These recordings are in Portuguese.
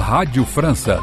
Rádio França.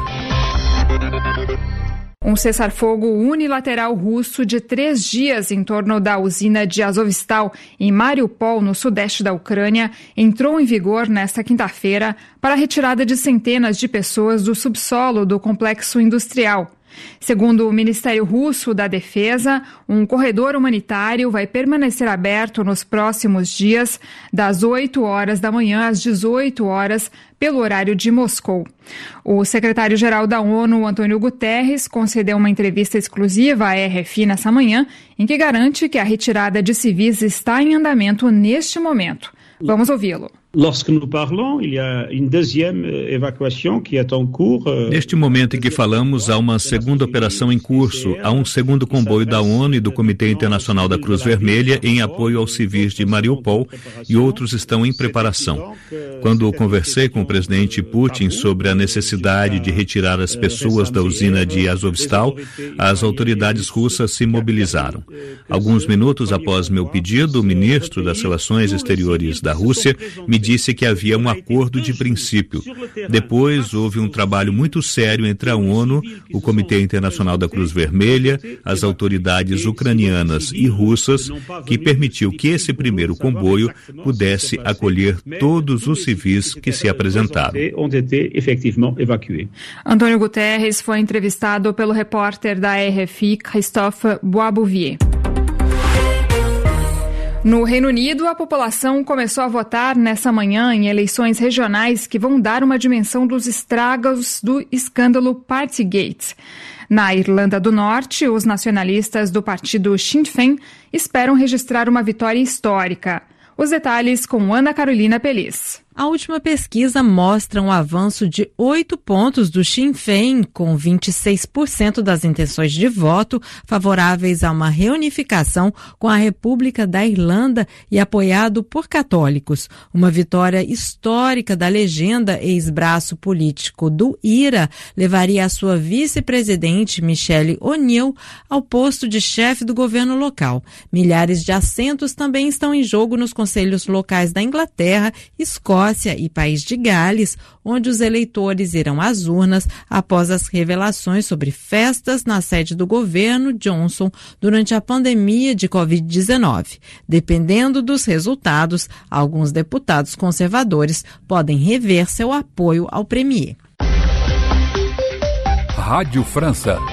Um cessar-fogo unilateral russo de 3 dias em torno da usina de Azovstal, em Mariupol, no sudeste da Ucrânia, entrou em vigor nesta quinta-feira para a retirada de centenas de pessoas do subsolo do complexo industrial. Segundo o Ministério Russo da Defesa, um corredor humanitário vai permanecer aberto nos próximos dias, das 8 horas da manhã às 18 horas, pelo horário de Moscou. O secretário-geral da ONU, Antônio Guterres, concedeu uma entrevista exclusiva à RFI nessa manhã, em que garante que a retirada de civis está em andamento neste momento. Vamos ouvi-lo. Lorsque nous parlons, il y a une deuxième évacuation qui est en cours. Neste momento em que falamos, há uma segunda operação em curso. Há um segundo comboio da ONU e do Comitê Internacional da Cruz Vermelha em apoio aos civis de Mariupol e outros estão em preparação. Quando conversei com o presidente Putin sobre a necessidade de retirar as pessoas da usina de Azovstal, as autoridades russas se mobilizaram. Alguns minutos após meu pedido, o ministro das Relações Exteriores da Rússia me disse que havia um acordo de princípio. Depois, houve um trabalho muito sério entre a ONU, o Comitê Internacional da Cruz Vermelha, as autoridades ucranianas e russas, que permitiu que esse primeiro comboio pudesse acolher todos os civis que se apresentaram. Antônio Guterres foi entrevistado pelo repórter da RFI, Christophe Boisbouvier. No Reino Unido, a população começou a votar nessa manhã em eleições regionais que vão dar uma dimensão dos estragos do escândalo Partygate. Na Irlanda do Norte, os nacionalistas do partido Sinn Féin esperam registrar uma vitória histórica. Os detalhes com Ana Carolina Pelis. A última pesquisa mostra um avanço de 8 pontos do Sinn Féin, com 26% das intenções de voto favoráveis a uma reunificação com a República da Irlanda e apoiado por católicos. Uma vitória histórica da legenda ex-braço político do IRA levaria a sua vice-presidente, Michelle O'Neill, ao posto de chefe do governo local. Milhares de assentos também estão em jogo nos conselhos locais da Inglaterra, Escócia e País de Gales, onde os eleitores irão às urnas após as revelações sobre festas na sede do governo Johnson durante a pandemia de Covid-19. Dependendo dos resultados, alguns deputados conservadores podem rever seu apoio ao premier. Rádio França.